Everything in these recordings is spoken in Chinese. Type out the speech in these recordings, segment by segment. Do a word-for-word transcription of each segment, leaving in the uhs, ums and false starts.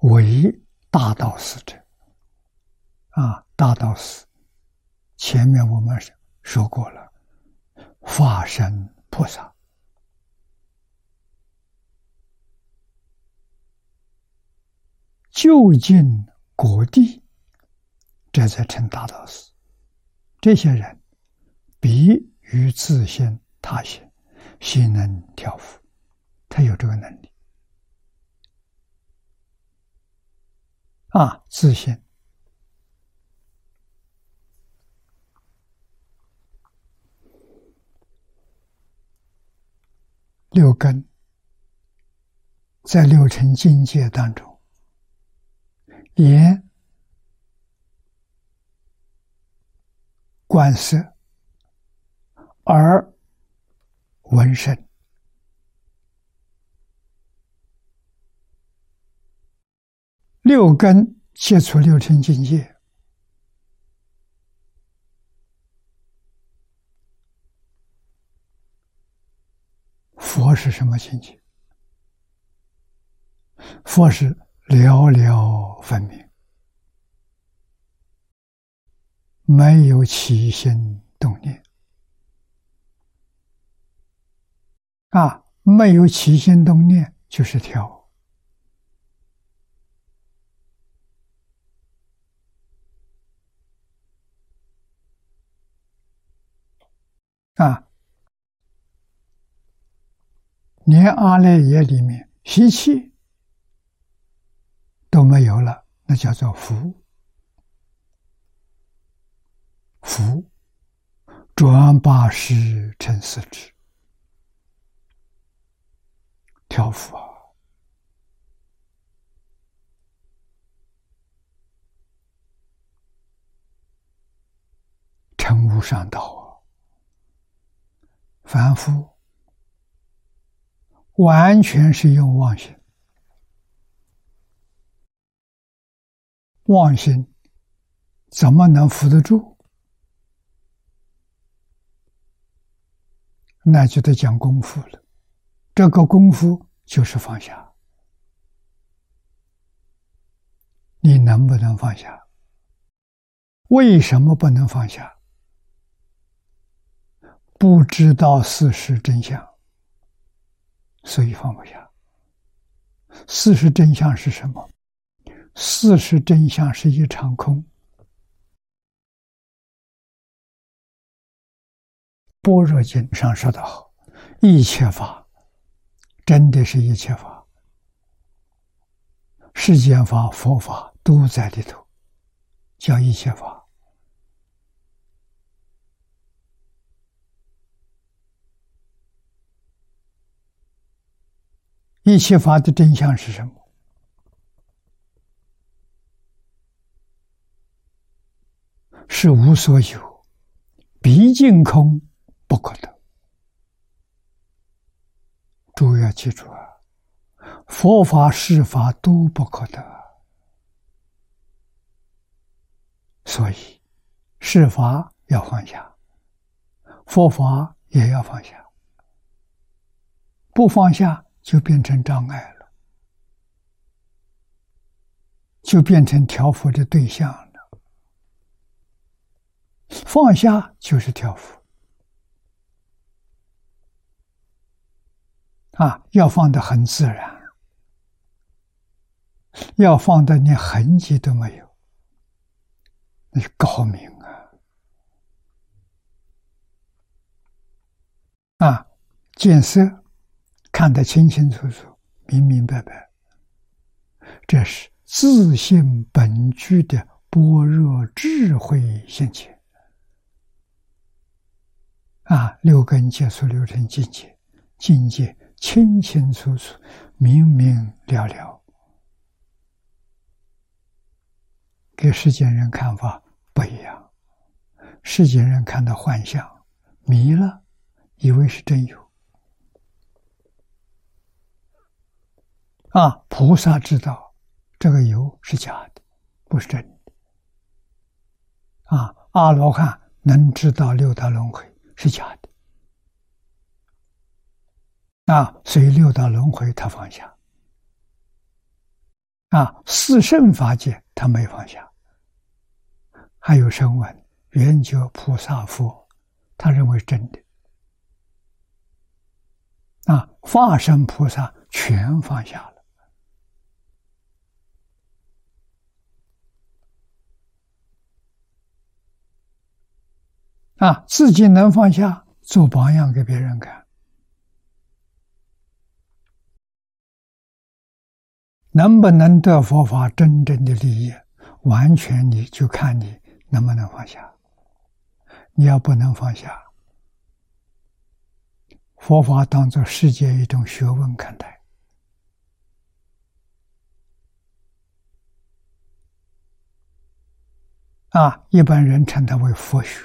为大道士者。啊，大道士前面我们说过了，化身菩萨，究竟果地，这才称大道士。这些人比于自性他性，心能调伏，他有这个能力。啊，自性六根在六尘境界当中，眼观色，耳闻声，六根接触六尘境界，佛是什么境界？佛是寥寥分明，没有起心动念。啊，没有起心动念就是调。啊，连阿赖耶里面习气都没有了，那叫做福。福转八识成四智，调伏啊！成无上道啊！凡夫完全是用妄心，妄心怎么能扶得住？那就得讲功夫了。这个功夫就是放下。你能不能放下？为什么不能放下？不知道事实真相，所以放不下。事实真相是什么？事实真相是一场空。般若经上说得好，一切法真的是一切法，世间法、佛法都在里头，叫一切法。一切法的真相是什么？是无所有，毕竟空，不可得。诸位要记住啊，佛法世法都不可得，所以世法要放下，佛法也要放下。不放下就变成障碍了，就变成调伏的对象了。放下就是调伏啊，要放得很自然，要放得连痕迹都没有，那是高明啊！啊，见色看得清清楚楚、明明白白，这是自性本具的般若智慧现前。啊，六根接触六尘境界，境界清清楚楚、明明了了，跟世间人看法不一样。世间人看到幻象，迷了，以为是真有。啊，菩萨知道这个有是假的，不是真的。啊，阿罗汉能知道六道轮回是假的。啊，所以六道轮回他放下。 啊，四圣法界他没放下。还有声闻、圆觉、菩萨、佛，他认为真的。啊，化身菩萨全放下了。啊，自己能放下，做榜样给别人看。能不能得佛法真正的利益，完全你就看你能不能放下。你要不能放下，佛法当作世界一种学问看待。啊，一般人称它为佛学，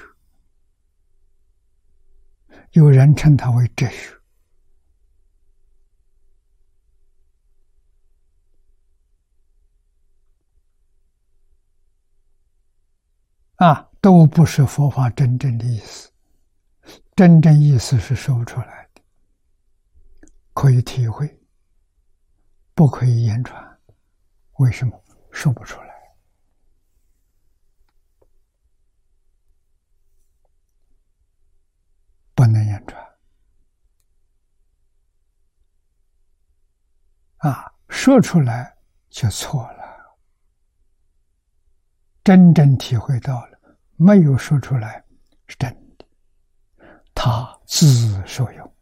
有人称它为哲学。啊，都不是佛法真正的意思。真正意思是说不出来的，可以体会，不可以言传。为什么说不出来？不能言传。啊，说出来就错了。真正体会到了，没有说出来是真的，他自受用。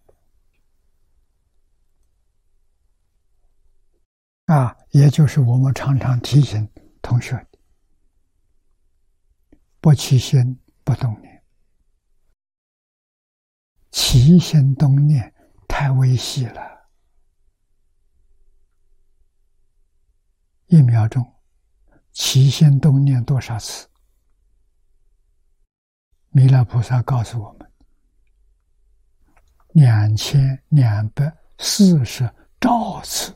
啊，也就是我们常常提醒同学的，不起心不动念，起心动念太微细了，一秒钟起心动念多少次？弥勒菩萨告诉我们，两千两百四十兆次，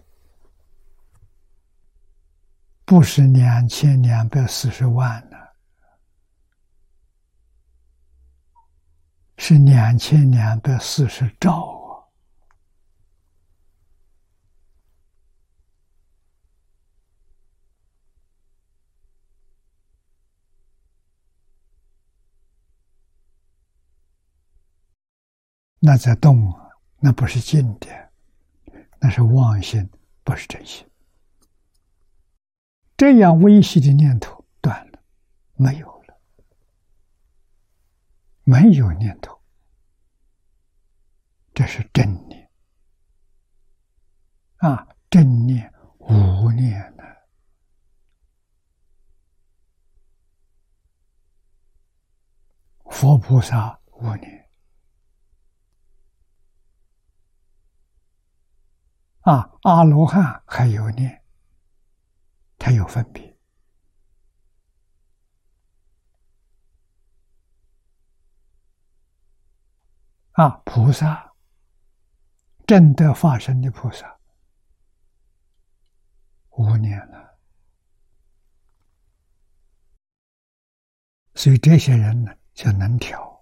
不是两千两百四十万呢，是两千两百四十兆啊！那在动啊，那不是静的，那是妄心，不是真心。这样微细的念头断了，没有了，没有念头，这是真念啊！真念无念呢？佛菩萨无念。啊，阿罗汉还有念，他有分别。啊，菩萨，正得法身的菩萨，无念了。所以这些人呢，就能调。